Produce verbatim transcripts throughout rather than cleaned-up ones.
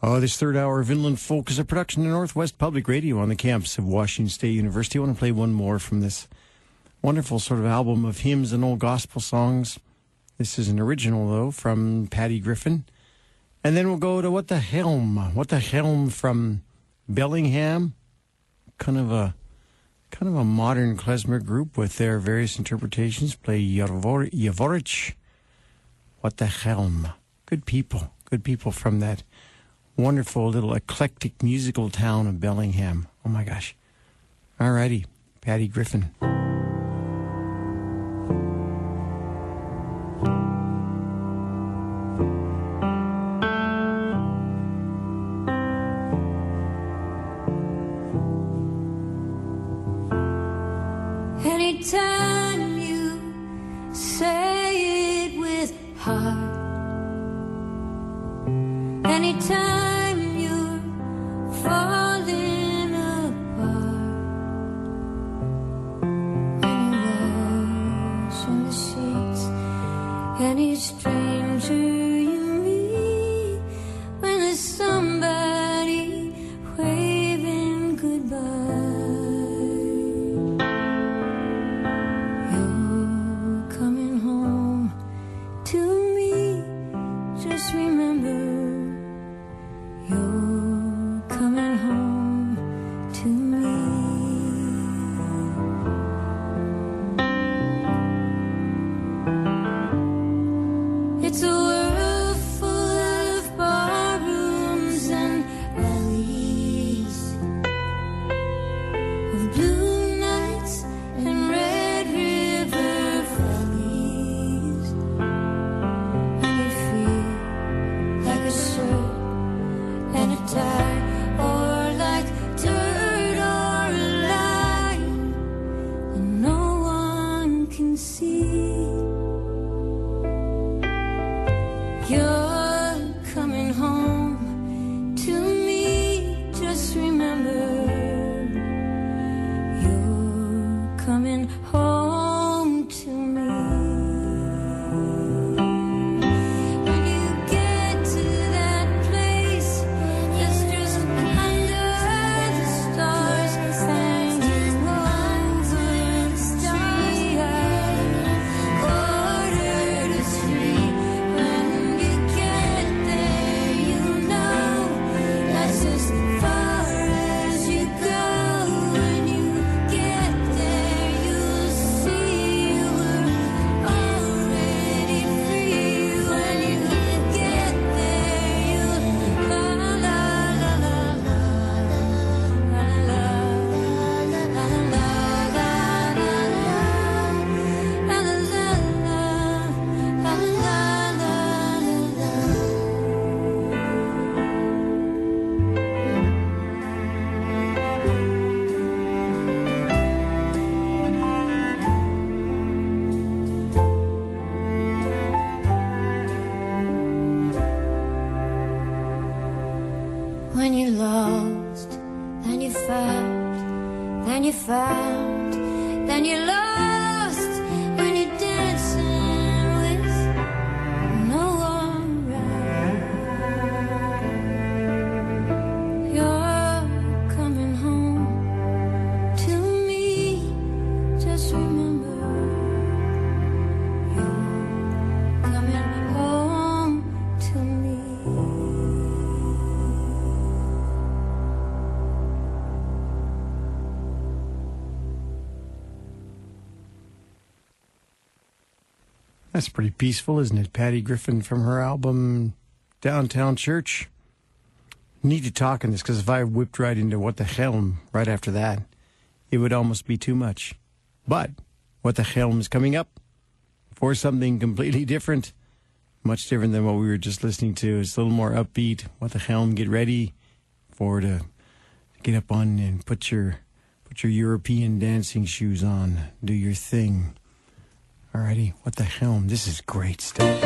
Oh, this third hour of Inland Folk is a production of Northwest Public Radio on the campus of Washington State University. I want to play one more from this wonderful sort of album of hymns and old gospel songs. This is an original, though, from Patty Griffin. And then we'll go to What the Helm. What the Helm from Bellingham. Kind of a kind of a modern klezmer group with their various interpretations. Play Yavor- Yavorich. What the Helm. Good people. Good people from that wonderful little eclectic musical town of Bellingham. Oh my gosh. Alrighty. Patty Griffin. Anytime you say it with heart, anytime you're falling apart, when you wash in the sheets, any stranger you meet, when there's somebody waving goodbye. Just remember, you're coming home to me. It's a world full of barrooms and alleys, of blue nights and red river valleys, and you feel like a shirt and a tie, or like dirt or a line that no one can see. You're coming home to me. Just remember, you're coming home to me. When you lost, then you found, then you found, then you lost, when you're dancing with no one around. You're coming home to me. Just remember, you're coming home to me. That's pretty peaceful, isn't it? Patty Griffin from her album Downtown Church. Need to talk on this, because if I whipped right into What the Helm right after that, it would almost be too much. But What the Helm is coming up for something completely different, much different than what we were just listening to. It's a little more upbeat. What the Helm, get ready for to get up on and put your put your European dancing shoes on. Do your thing. Alrighty, What the Helm. This is great stuff.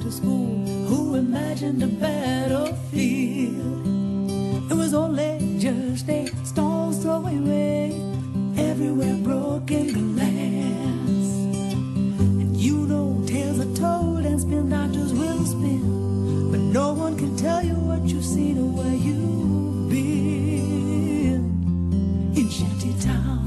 to school who imagined a battlefield. It was only just a stone's throw away, everywhere broken glass. And you know tales are told and spin doctors will spin, but no one can tell you what you've seen or where you've been in Shantytown.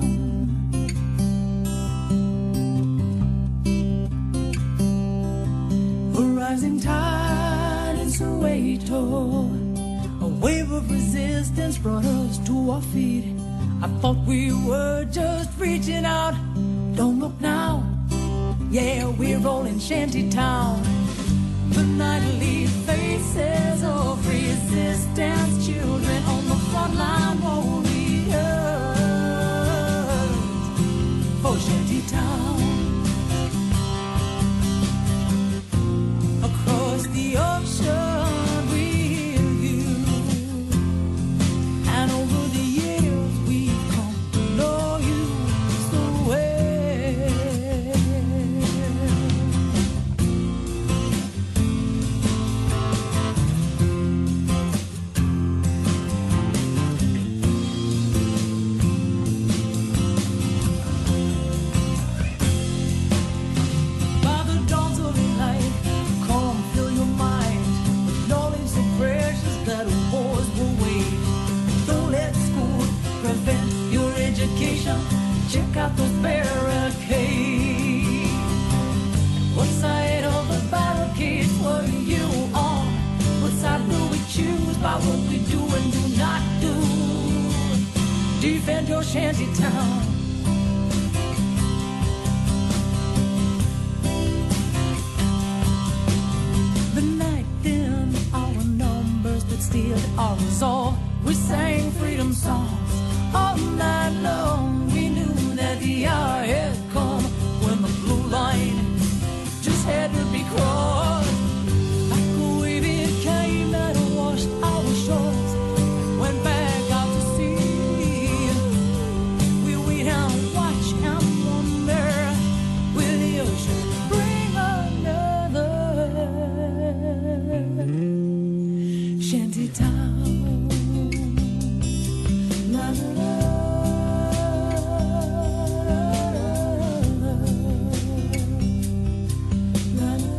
A rising tide in Soweto, a wave of resistance brought us to our feet. I thought we were just reaching out. Don't look now, yeah, we're rolling Shantytown. The nightly faces of resistance, children on the front line, warriors for Shantytown. Across the ocean with you, and over the years we've come to know you so well. By the dawn's early light, come fill your mind with knowledge so precious that wars will wage. Don't let school prevent your education. Check out those barricades. What side of the barricades were you on? What side will we choose by what we do and do not do? Defend your Shantytown. The night dimmed our numbers, but still our resolve. We sang freedom songs all night long. We knew that the hour had come when the blue line just had to be crossed. Like a wave it came and washed our shores, went back out to sea. We wait and watch and wonder, will the ocean bring another Shantytown? La, la, la. La, la,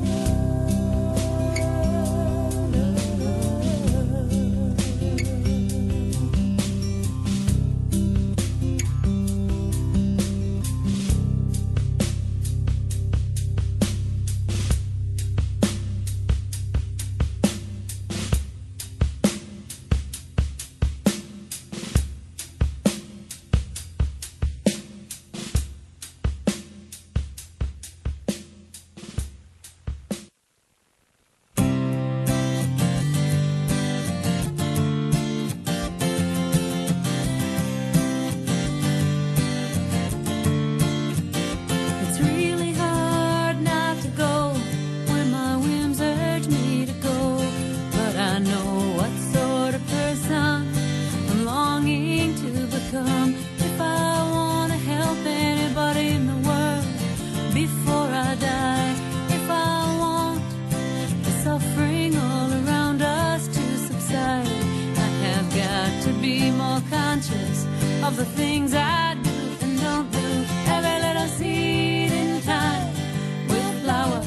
It's really hard not to go when my whims urge me to go, but I know what sort of person I'm longing to become. If I want to help anybody in the world before I die, if I want the suffering all around us to subside, I have got to be more conscious of the things I do and don't do. Every little seed in time will flower.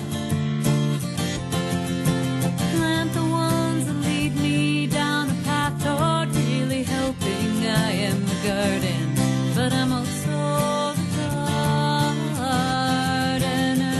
Plant the ones that lead me down a path toward really helping. I am the garden, but I'm also the gardener.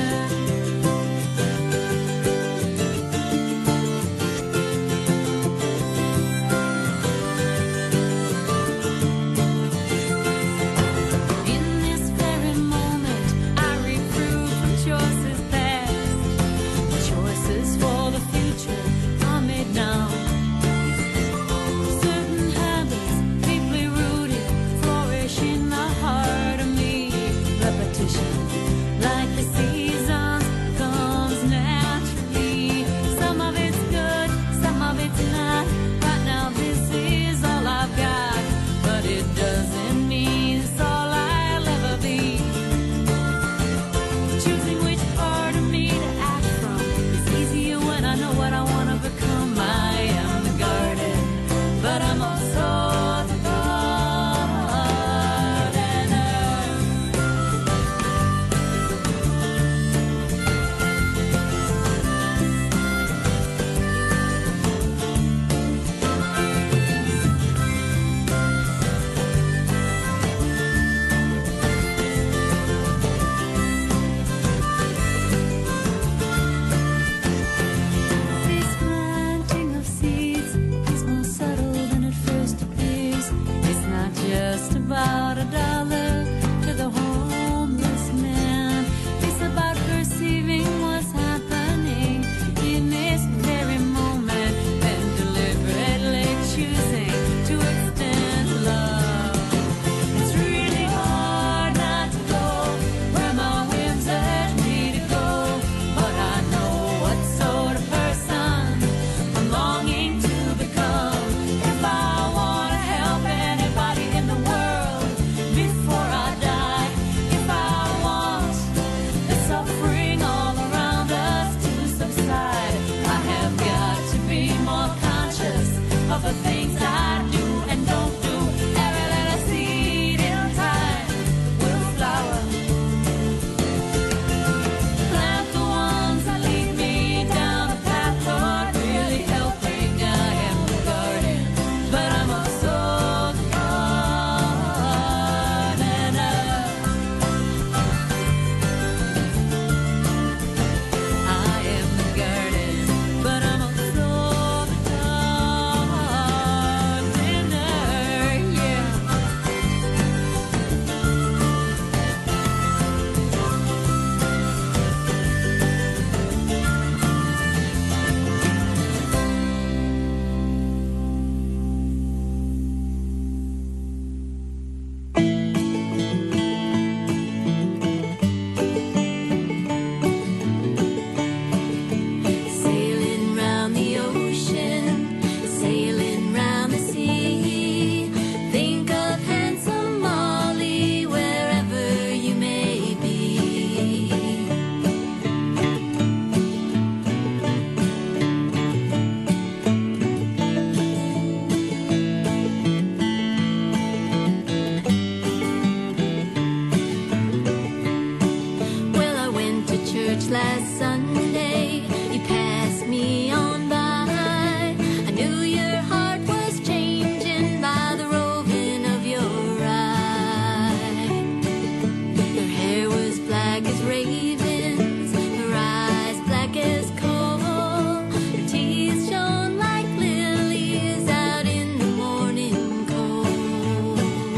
last Sunday. You passed me on by. I knew your heart was changing by the roving of your eye. Your hair was black as ravens, her eyes black as coal. Her teeth shone like lilies out in the morning cold.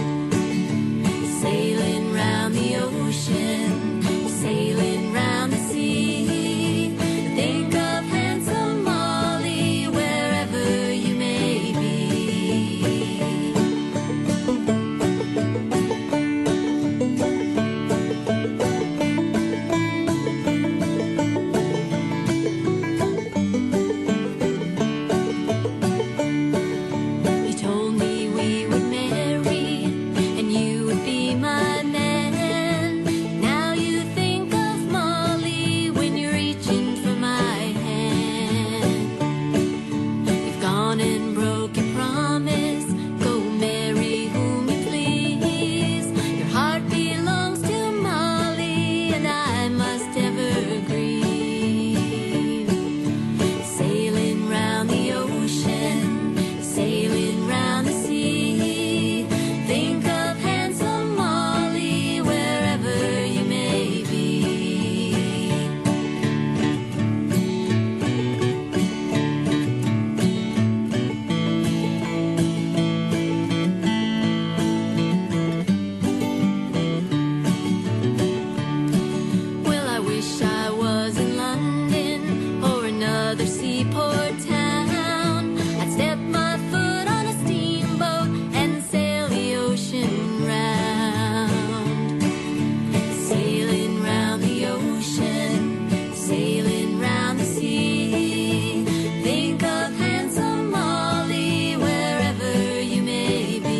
Sailing round the ocean, sailing round the sea. Think of handsome Molly wherever you may be. You told me we would marry and you would be my man. Now you think of Molly when you're reaching for my hand. You've gone and broke your promise. Go marry whom you please. Your heart belongs to Molly, and I must ever grieve. Sailing round the ocean, sailing round the sea. Think of handsome Molly wherever you may be. Well, I wish I was in London or another seaport town. I'd step my foot on a steamboat and sail the ocean round. Sailing round the ocean, sailing round the sea. Think of handsome Molly wherever you may be.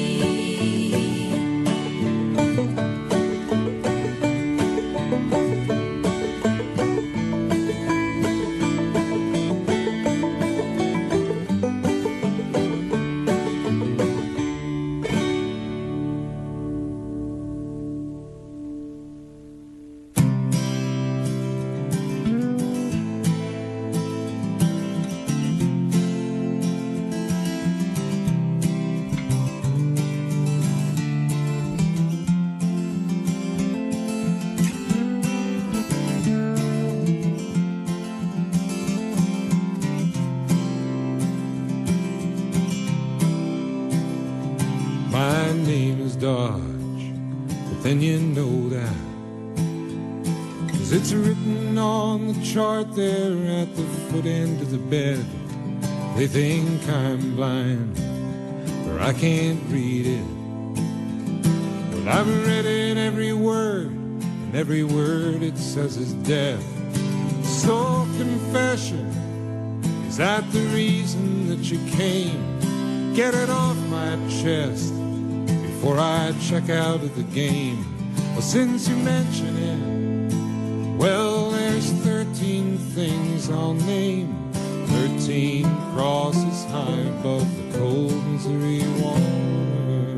My name is Dodge, but then you know that, 'cause it's written on the chart there at the foot end of the bed. They think I'm blind, or I can't read it, but I've read it every word, and every word it says is death. So confession, is that the reason that you came? Get it off my chest before I check out of the game. Well, since you mention it, well, there's thirteen things I'll name. Thirteen crosses high above the cold Missouri water.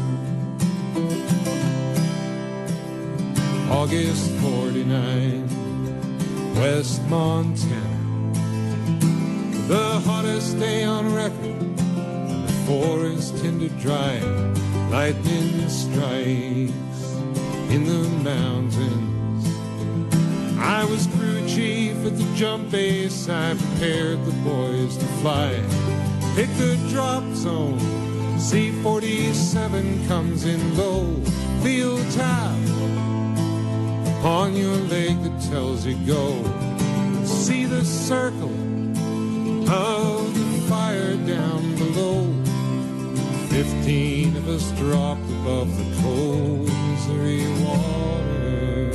August forty-nine, West Montana. The hottest day on record, the forest tender dry. Lightning strikes in the mountains. I was crew chief at the jump base. I prepared the boys to fly. Pick the drop zone. C forty-seven comes in low. Feel a tap on your leg that tells you go. See the circle of the fire down below. Fifteen of us dropped above the cold Missouri water.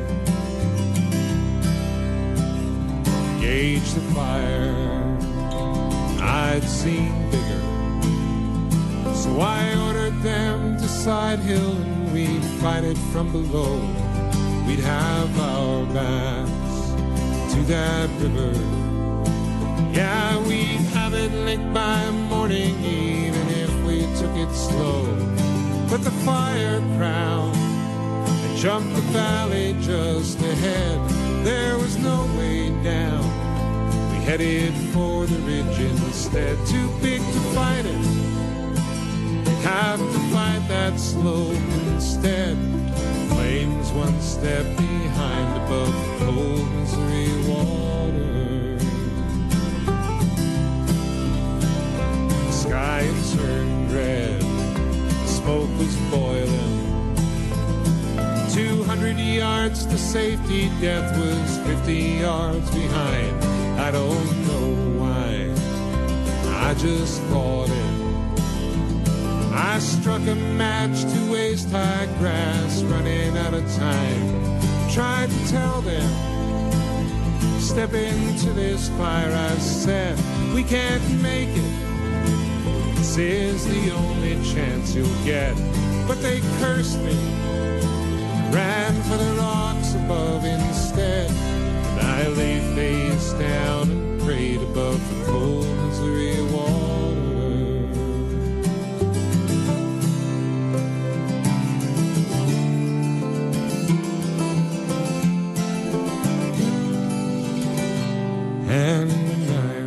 Gauge the fire, I'd seen bigger, so I ordered them to Side Hill and we'd fight it from below. We'd have our backs to that river. Yeah, we'd have it licked by morning, even if we took it slow. But the fire crown and jumped the valley just ahead. there was no way down. We headed for the ridge instead, too big to fight it. Have to fight that slope instead. Flames one step behind above the cold Missouri water. The sky had turned red, the smoke was boiling. Two hundred yards to safety, death was fifty yards behind. I don't know why, I just caught it. I struck a match to waist-high grass, running out of time. Tried to tell them, step into this fire. I said, we can't make it. This is the only chance you'll get. But they cursed me, ran for the rocks above instead. And I lay face down and prayed above the cold Missouri water. And when I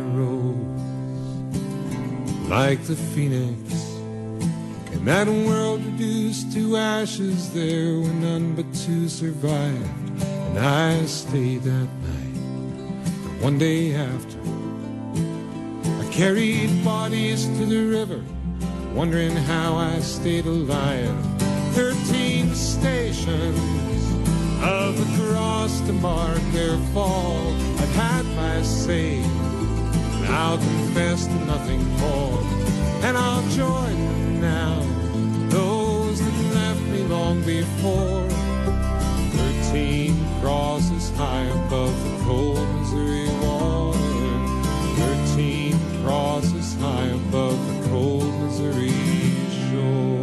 rose like the phoenix, and that world reduced to ashes, there were none but two survived. And I stayed that night, and one day after, I carried bodies to the river, wondering how I stayed alive. Thirteen stations of the cross to mark their fall. I've had my say, and I'll confess to nothing more. And I'll join them now, those that left me long before. Thirteen crosses high above the cold Missouri water. Thirteen crosses high above the cold Missouri shore.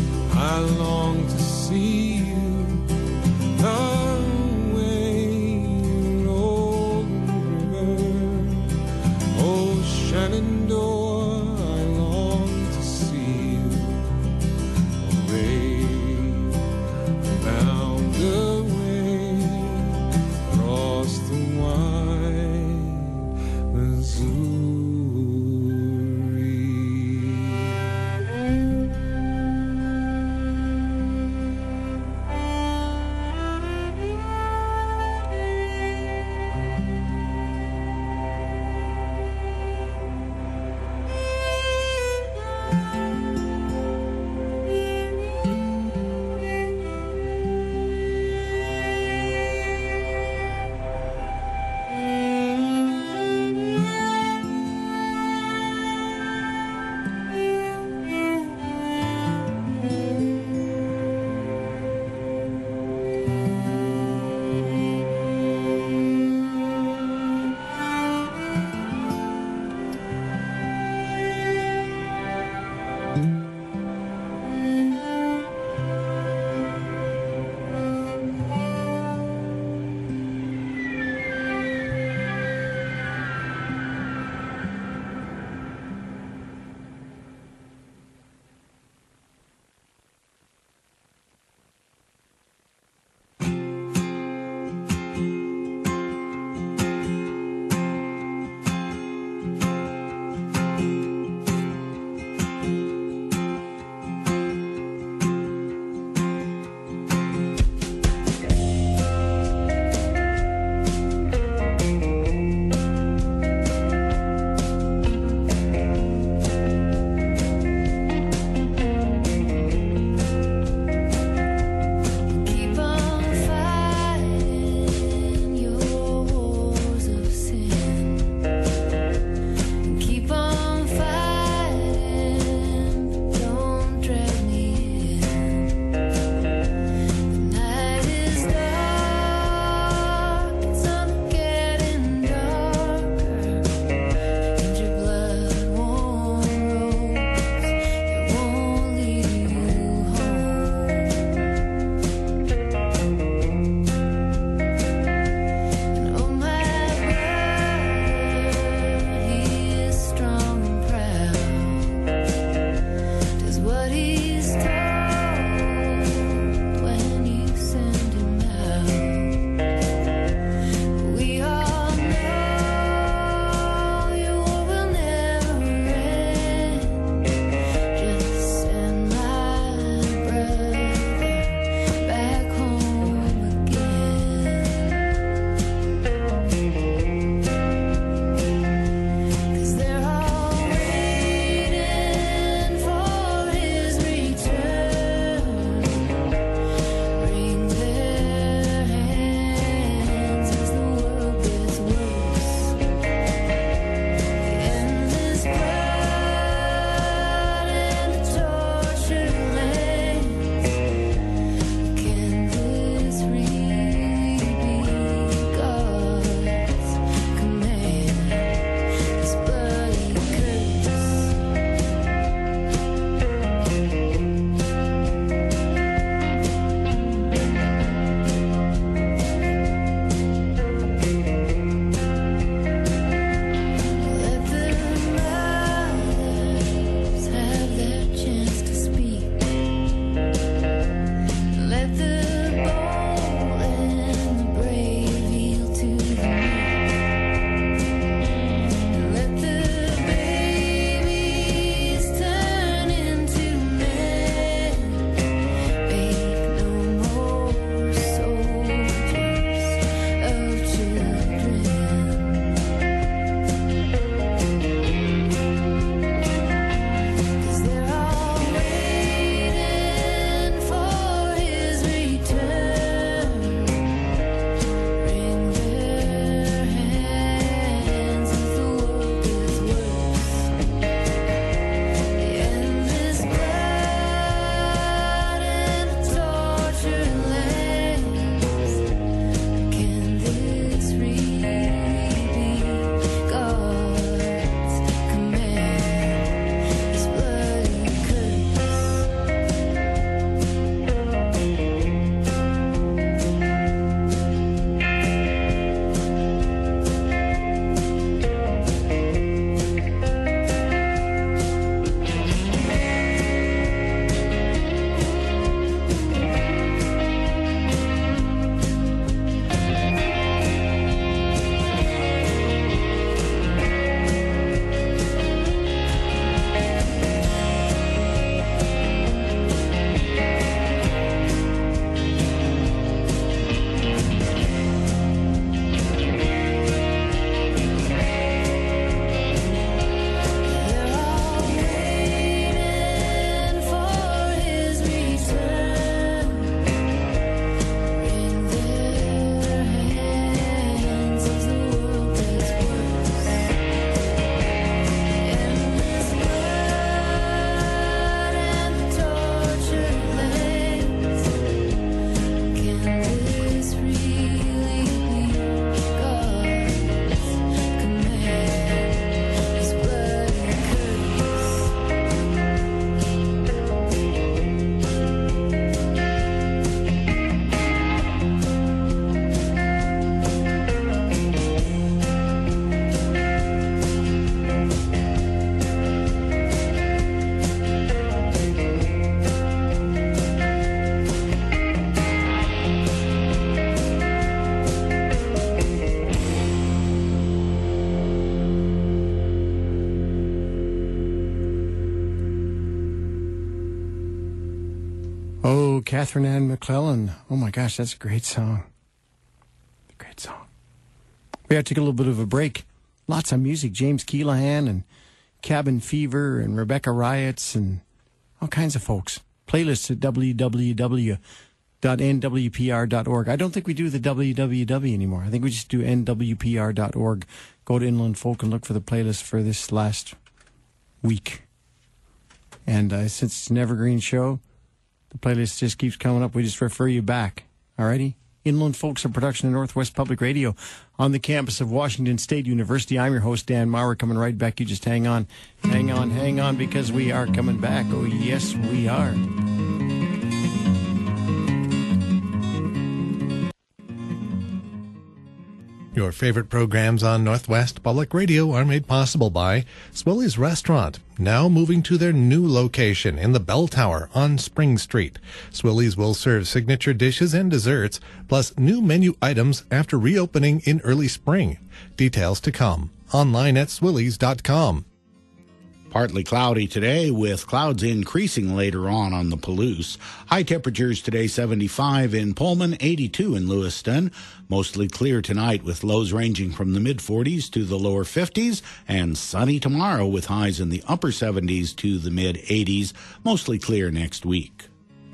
I long to see you the way Catherine Ann McClellan. Oh my gosh, that's a great song. Great song. We had to take a little bit of a break. Lots of music. James Keelahan and Cabin Fever and Rebecca Riots and all kinds of folks. Playlists at w w w dot n w p r dot org. I don't think we do the w w w anymore. I think we just do n w p r dot org. Go to Inland Folk and look for the playlist for this last week. And uh, since it's an evergreen show, the playlist just keeps coming up. We just refer you back. Alrighty? Inland Folk's a production of Northwest Public Radio on the campus of Washington State University. I'm your host, Dan Maurer, coming right back. You just hang on, hang on, hang on, because we are coming back. Oh, yes, we are. Your favorite programs on Northwest Public Radio are made possible by Swilly's Restaurant, now moving to their new location in the Bell Tower on Spring Street. Swilly's will serve signature dishes and desserts, plus new menu items after reopening in early spring. Details to come. Online at swillys dot com. Partly cloudy today with clouds increasing later on on the Palouse. High temperatures today seventy-five in Pullman, eighty-two in Lewiston. Mostly clear tonight with lows ranging from the mid forties to the lower fifties, and sunny tomorrow with highs in the upper seventies to the mid eighties. Mostly clear next week.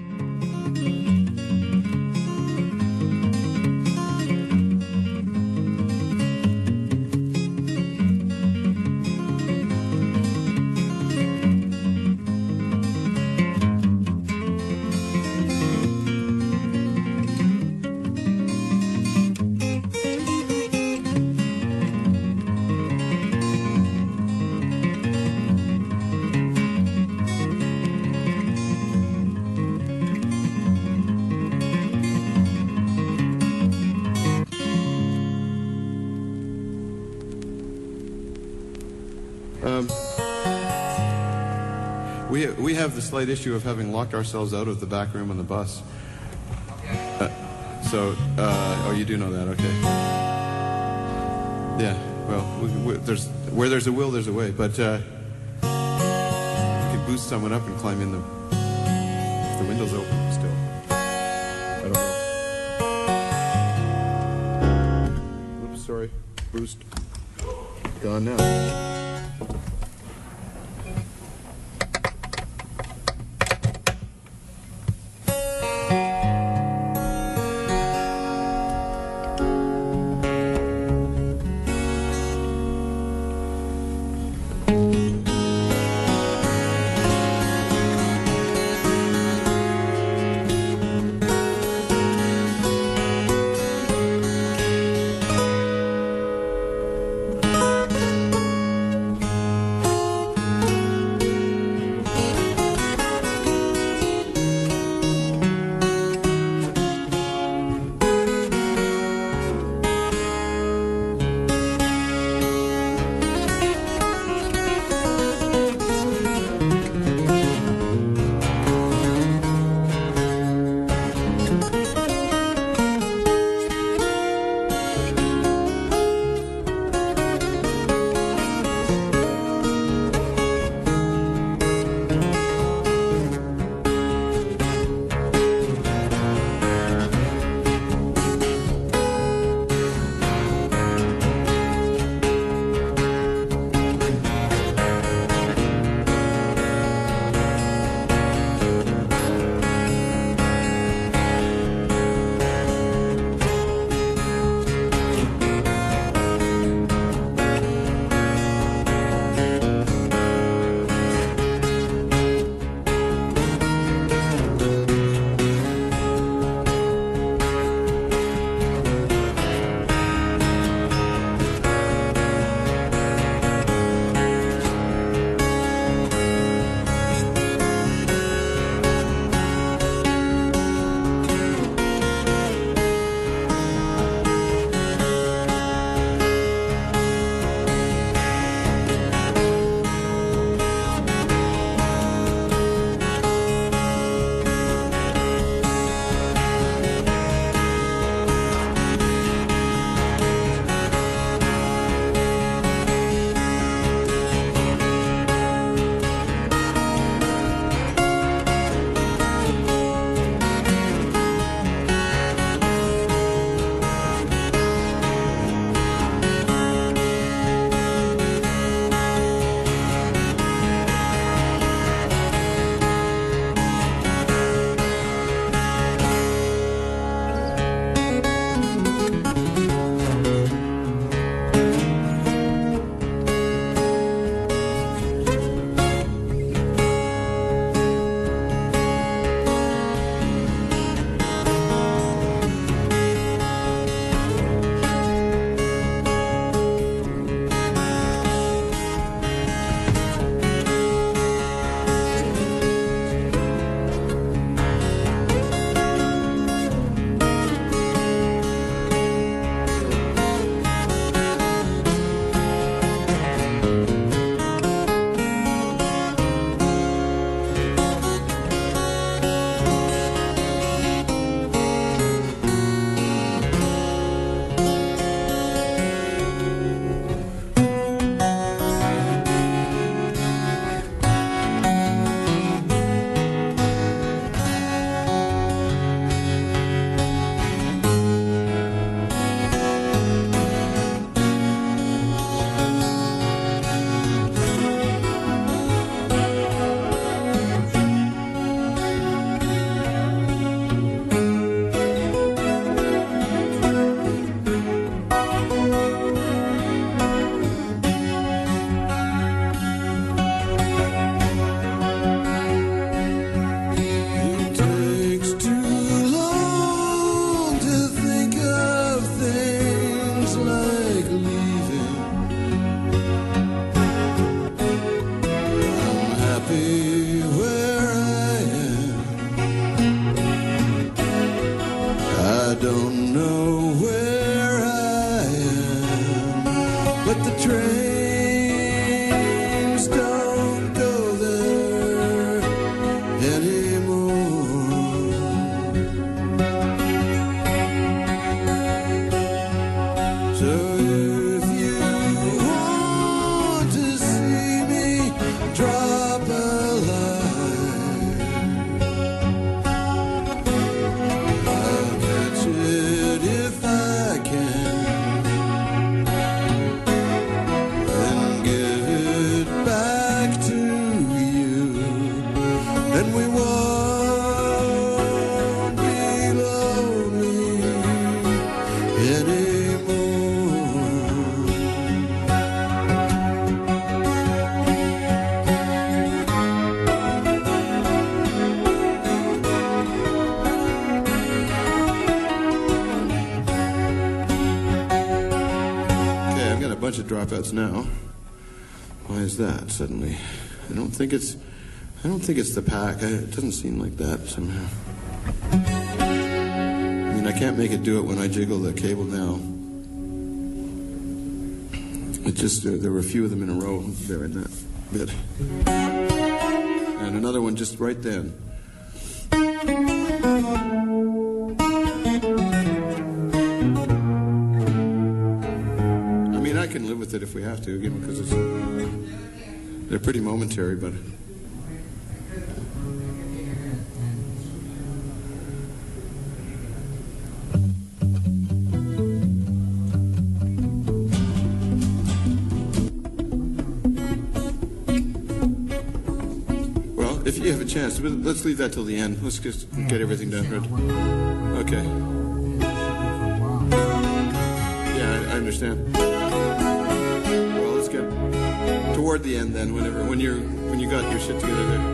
We have the slight issue of having locked ourselves out of the back room on the bus. Uh, so, uh, oh, you do know that, okay. Yeah, well, we, we, there's where there's a will, there's a way. But uh, we could boost someone up and climb in the, if the window's open still. I don't know. Oops, sorry. Boost. Gone now. know where I am, but the trains don't go there anymore. So if you want to see me, drop a line. I'll catch it if I can and give it back to you, and we won't be lonely anymore. Okay, I've got a bunch of dropouts now. Why is that suddenly? I don't think it's. I don't think it's the pack. I, it doesn't seem like that somehow. I mean, I can't make it do it when I jiggle the cable now. It just uh, there were a few of them in a row there in that bit, and another one just right then. I mean, I can live with it if we have to, again, because it's they're pretty momentary, but. Well, if you have a chance, but let's leave that till the end. Let's just get everything done. Right? Okay. Yeah, I, I understand. Well, let's get toward the end then. Whenever, when you're, when you got your shit together there.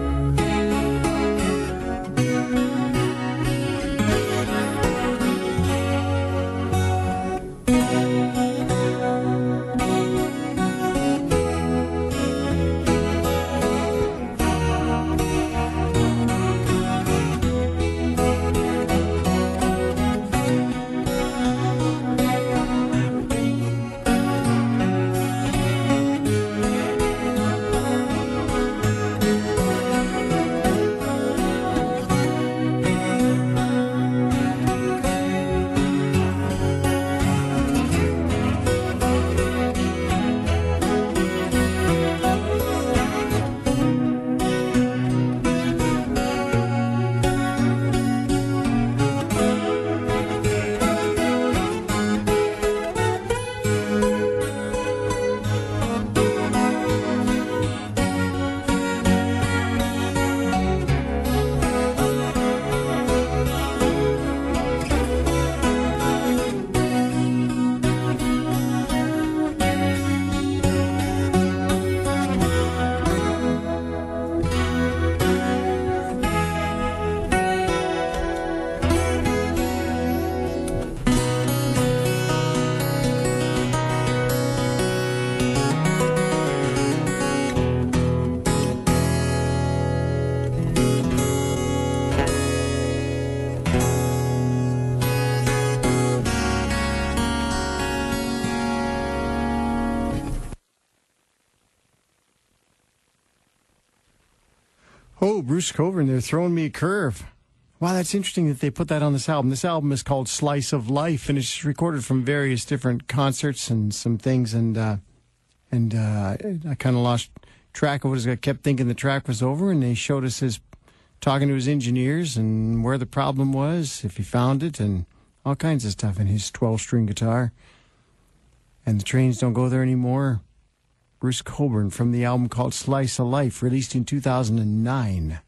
Oh, Bruce Coburn, they're throwing me a curve. Wow, that's interesting that they put that on this album. This album is called Slice of Life, and it's recorded from various different concerts and some things. And uh, and uh, I kind of lost track of what it was. I kept thinking the track was over, and they showed us his talking to his engineers and where the problem was, if he found it, and all kinds of stuff in his twelve-string guitar. And the trains don't go there anymore. Bruce Coburn from the album called Slice of Life, released in two thousand nine.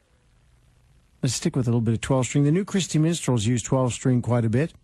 Let's stick with a little bit of twelve-string. The new Christy Minstrels use twelve-string quite a bit.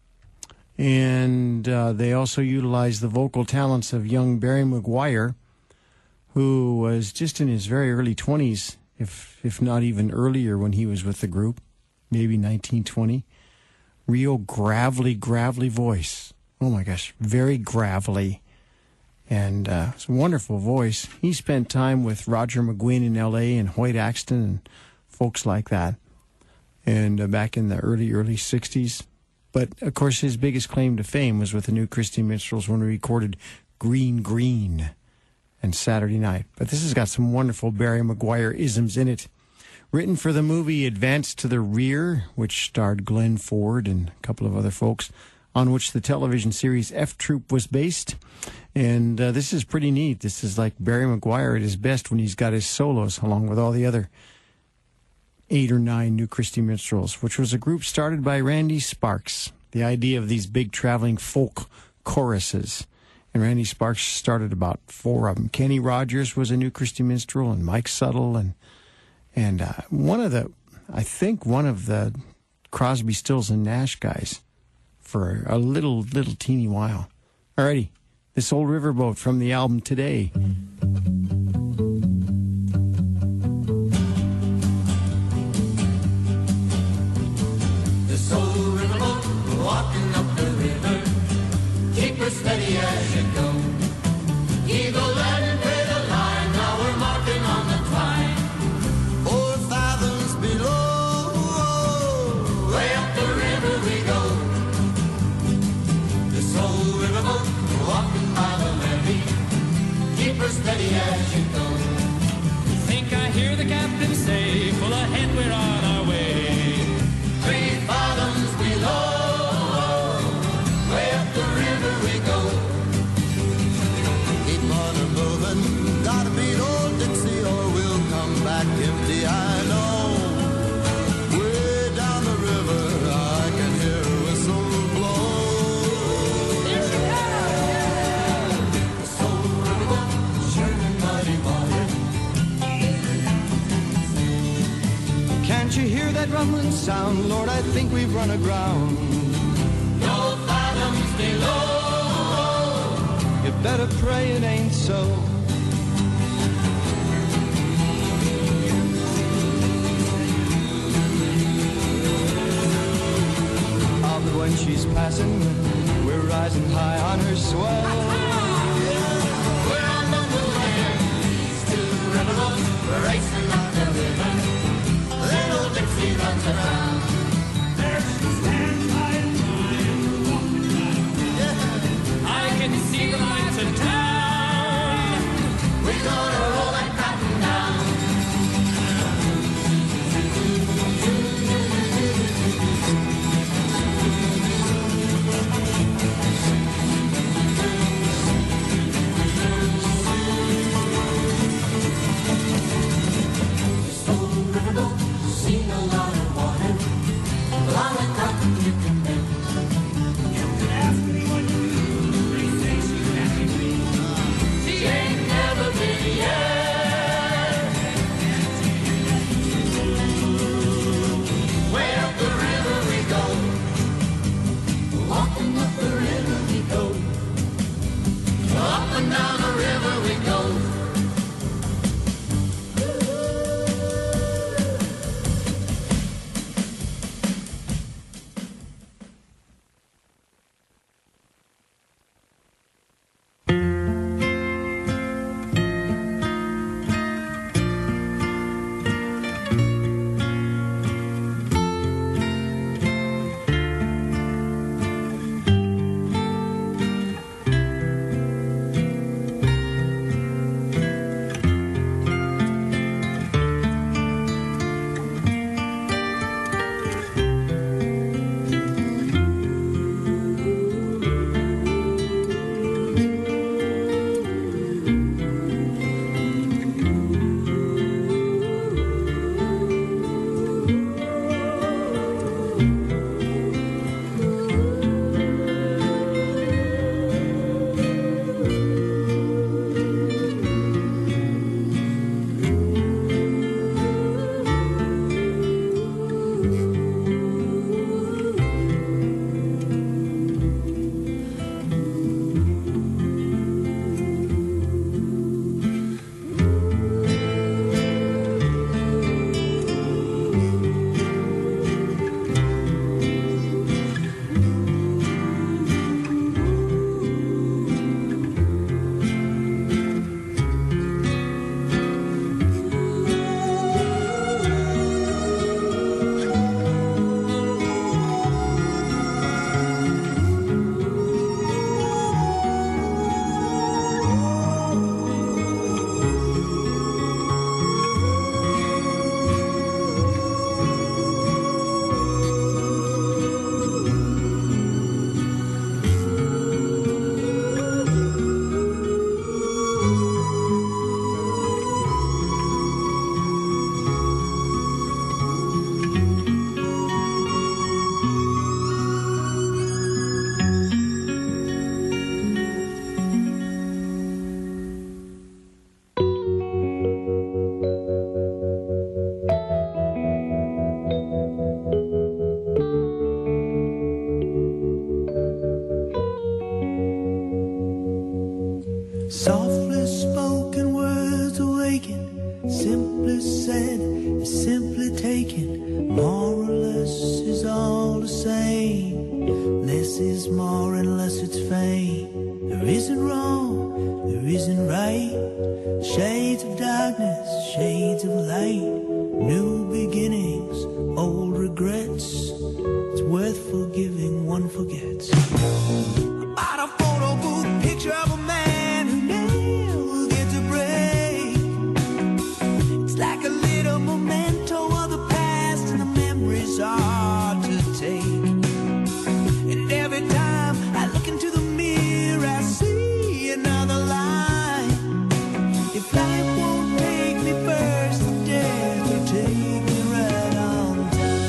And uh, they also utilize the vocal talents of young Barry McGuire, who was just in his very early twenties, if if not even earlier when he was with the group, maybe nineteen, twenty. Real gravelly, gravelly voice. Oh my gosh, very gravelly. And uh, it's a wonderful voice. He spent time with Roger McGuinn in L A and Hoyt Axton and folks like that. And uh, back in the early, early sixties. But, of course, his biggest claim to fame was with the New Christy Minstrels when he recorded Green Green and Saturday Night. But this has got some wonderful Barry Maguire isms in it. Written for the movie Advance to the Rear, which starred Glenn Ford and a couple of other folks, on which the television series F Troop was based. And uh, this is pretty neat. This is like Barry Maguire at his best when he's got his solos along with all the other eight or nine New Christy Minstrels, which was a group started by Randy Sparks. The idea of these big traveling folk choruses. And Randy Sparks started about four of them. Kenny Rogers was a New Christy Minstrel, and Mike Suttle, and and uh, one of the, I think one of the Crosby, Stills, and Nash guys for a little, little teeny while. Alrighty, this old riverboat from the album Today. This old riverboat walking up the river, keep her steady as you go. Eagle land and pay the line, now we're marking on the twine. Four fathoms below, way up the river we go. This old riverboat walking by the levee, keep her steady as you go. Think I hear the captain say, full ahead we're on our way. Three fathoms below, way up the river we go. Keep on her moving, gotta beat old Dixie or we'll come back empty, I know. Way down the river, I can hear her whistle blow. There she goes! The soul riverboat, churning mighty wide. Can't you hear that rumbling sound? Lord, I think we've run aground. No fathoms below. You better pray it ain't so. Ah, but when she's passing, we're rising high on her swell. We're on the move here. These two riverboats, we're racing up the river. Little Dixie runs around. There she stands by and by, walking by. Yeah. I can see the lights of town. We're gonna roll that cotton down. This old riverboat seen a lot of water. Softly spoken words awaken, simply said is simply taken. More or less is all the same. Less is more unless it's fame. There isn't wrong, there isn't right. Shades of darkness, shades of light. New beginnings, old regrets. It's worth forgiving, one forgets. About a photo booth picture of a man who never gets a break. It's like a little memento of the past, and the memories are to take. And every time I look into the mirror, I see another line. If life won't take me first, then death will take me right on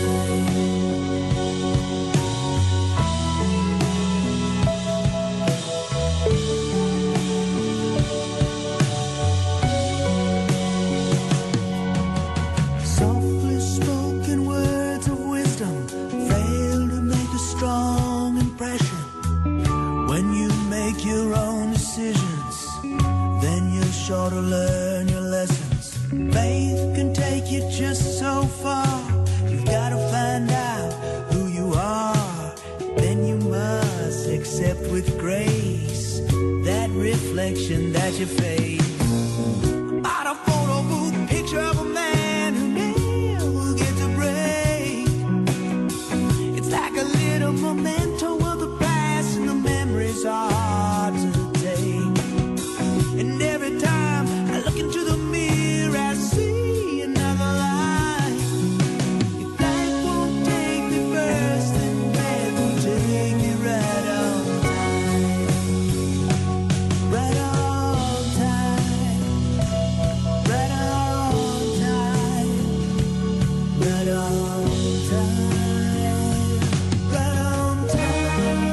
time. Softly spoken words of wisdom fail to make a strong impression. When you make your own decisions, then you're sure to learn your lessons. Faith can take you just so far. You've got to find out who you are. Then you must accept with grace that reflection that you face. About a photo booth picture of a man who never gets a break. It's like a little memento of the past, and the memories are hard to take. And every time I look into the mirror, I see another line. If life won't take me first, then death will take me right on time. Right on time. Right on time. Right on time. Right on time.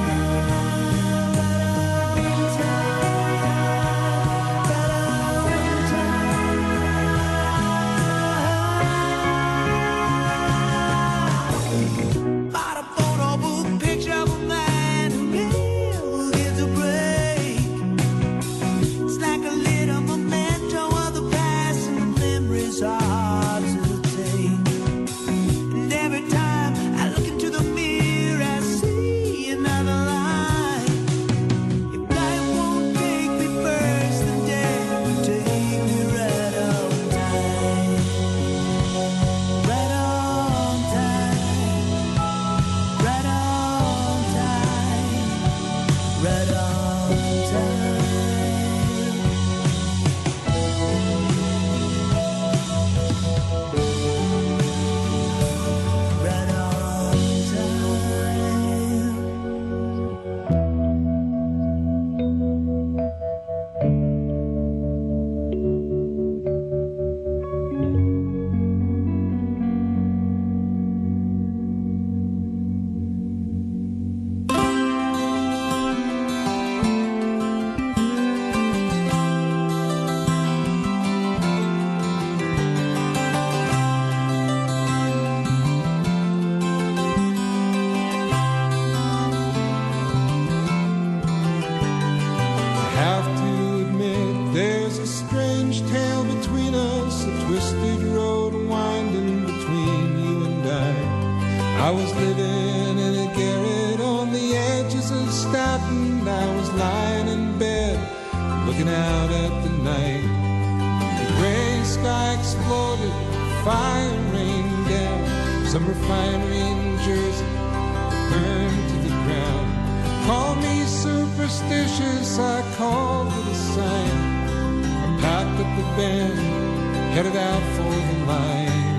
About a photo booth picture of a man who never gets a break. It's like a little memento of the past, and the memories are hard to take. And every time I look into the mirror, I see another line. If life won't take me first, then death will take me right on time. Right on time. Right on time. Right on time. Right on time. I have to admit there's a strange tale between us, a twisted road winding between you and I. I was living in a garret on the edges of Staten. I was lying in bed, looking out at the night. The gray sky exploded, fire rained down. Some refinery in Jersey burned to the ground. Call me superstitious, I called for the sign. I packed up the band, headed out for the line.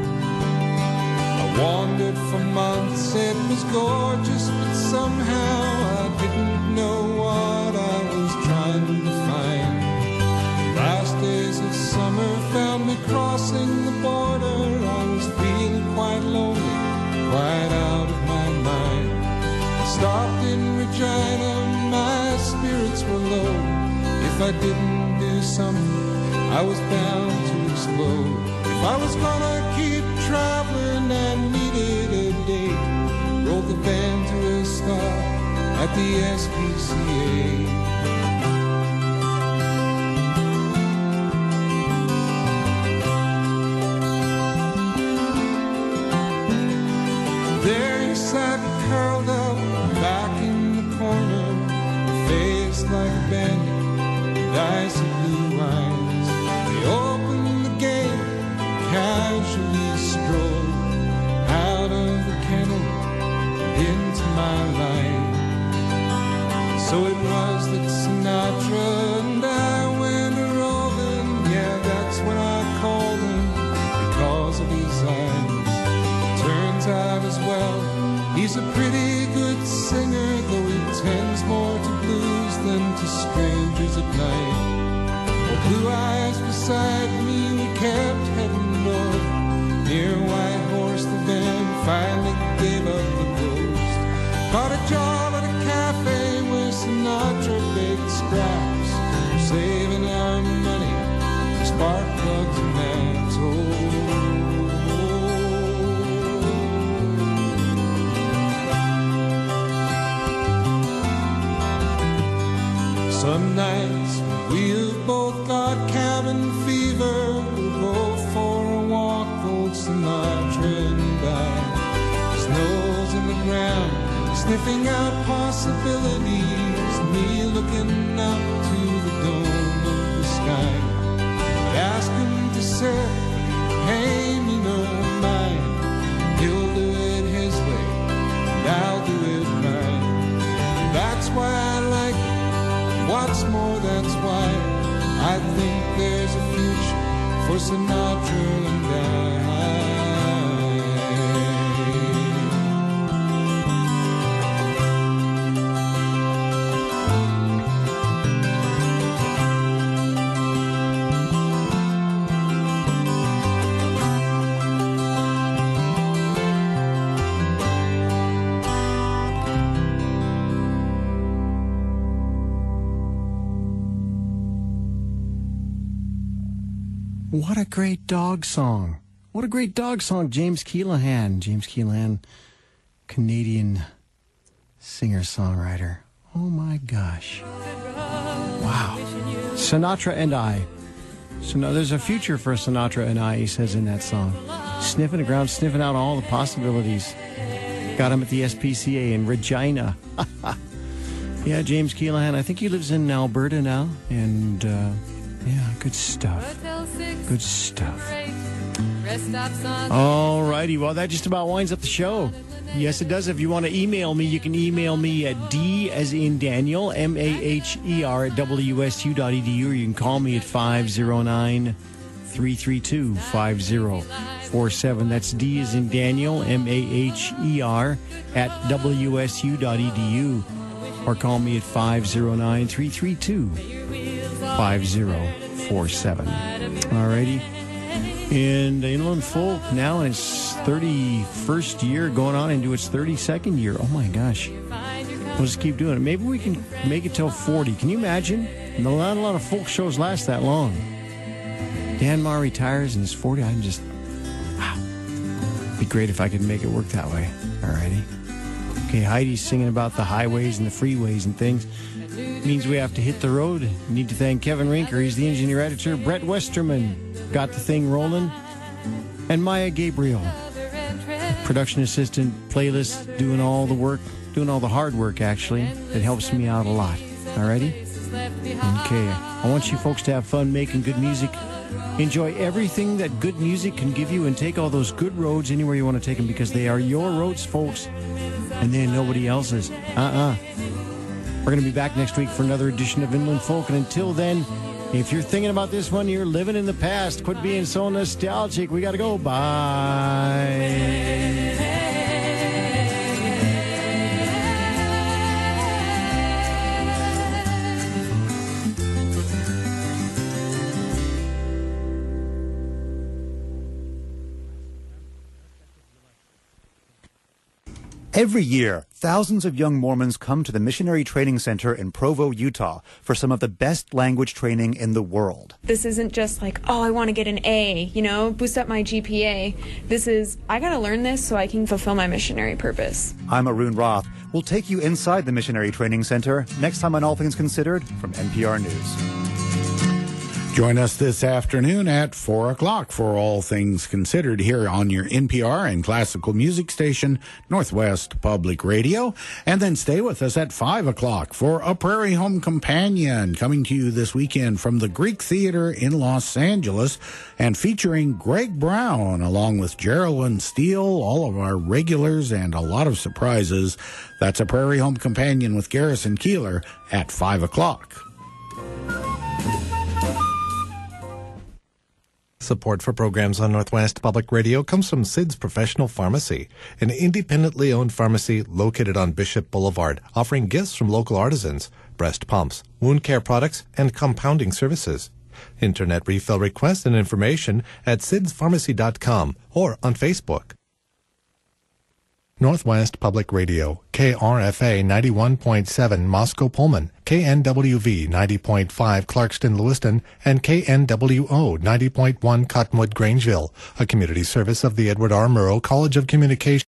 I wandered for months, it was gorgeous, but somehow I didn't know what I was trying to find. Last days of summer found me crossing the border. I was feeling quite lonely, quite out of my mind. Stopped in Regina, my spirits were low. If I didn't do something, I was bound to explode. If I was gonna keep traveling, I needed a date. Rolled the van to a stop at the S P C A. like a bandit with icy blue eyes. They opened the gate, casually strolled out of the kennel and into my life. So it was that Sinatra and I went a-rolling. Yeah, that's when I called him, because of his eyes. Turns out as well, he's a pretty good singer, though he tends more to blues than to strangers at night. Well, Blue Eyes beside me, we kept heading north. Near White Horse, the band finally gave up the ghost. Caught a job at a cafe where Sinatra baked scraps. We're saving our money, spark plugs and lamps. Some nights we've both got cabin fever. We'll go for a walk, old Sinatra and I. His nose in the ground, sniffing out possibilities. Me looking up to the dome of the sky. I ask him to serve, pay me no mind. He'll do it his way, and I'll do it mine. And that's why I like it. What's more, that's why I think there's a future for Sinatra and I. What a great dog song. What a great dog song. James Keelaghan. James Keelaghan, Canadian singer-songwriter. Oh my gosh. Wow. Sinatra and I. So now there's a future for Sinatra and I, he says in that song. Sniffing the ground, sniffing out all the possibilities. Got him at the S P C A in Regina. Yeah, James Keelaghan. I think he lives in Alberta now. And, uh, yeah, good stuff. Good stuff. All righty. Well, that just about winds up the show. Yes, it does. If you want to email me, you can email me at D as in Daniel, M A H E R at W S U dot E D U, or you can call me at five oh nine, three three two, five oh four seven. That's D as in Daniel, M A H E R at W S U dot E D U, or call me at five oh nine, three three two, five oh four seven. All righty. And Inland Folk now in its thirty-first year, going on into its thirty-second year. Oh my gosh. We'll just keep doing it. Maybe we can make it till forty. Can you imagine? Not a lot of folk shows last that long. Dan Marr retires and he's forty. I'm just, wow. It'd be great if I could make it work that way. All righty. Okay, Heidi's singing about the highways and the freeways and things. Means we have to hit the road. Need to thank Kevin Rinker. He's the engineer editor. Brett Westerman got the thing rolling. And Maya Gabriel, production assistant, playlist, doing all the work, doing all the hard work, actually. It helps me out a lot. Alrighty? Okay. I want you folks to have fun making good music. Enjoy everything that good music can give you and take all those good roads anywhere you want to take them, because they are your roads, folks. And they're nobody else's. Uh-uh. We're going to be back next week for another edition of Inland Folk. And until then, if you're thinking about this one, you're living in the past. Quit being so nostalgic. We got to go. Bye. Every year, thousands of young Mormons come to the Missionary Training Center in Provo, Utah, for some of the best language training in the world. This isn't just like, oh, I want to get an A, you know, boost up my G P A. This is, I got to learn this so I can fulfill my missionary purpose. I'm Arun Roth. We'll take you inside the Missionary Training Center next time on All Things Considered from N P R News. Join us this afternoon at four o'clock for All Things Considered here on your N P R and classical music station, Northwest Public Radio. And then stay with us at five o'clock for A Prairie Home Companion, coming to you this weekend from the Greek Theater in Los Angeles and featuring Greg Brown along with Geraldine Steele, all of our regulars, and a lot of surprises. That's A Prairie Home Companion with Garrison Keillor at five o'clock. Support for programs on Northwest Public Radio comes from Sid's Professional Pharmacy, an independently owned pharmacy located on Bishop Boulevard, offering gifts from local artisans, breast pumps, wound care products, and compounding services. Internet refill requests and information at sids pharmacy dot com or on Facebook. Northwest Public Radio, K R F A ninety-one point seven Moscow Pullman, K N W V ninety point five Clarkston Lewiston, and K N W O ninety point one Cottonwood Grangeville, a community service of the Edward R. Murrow College of Communication.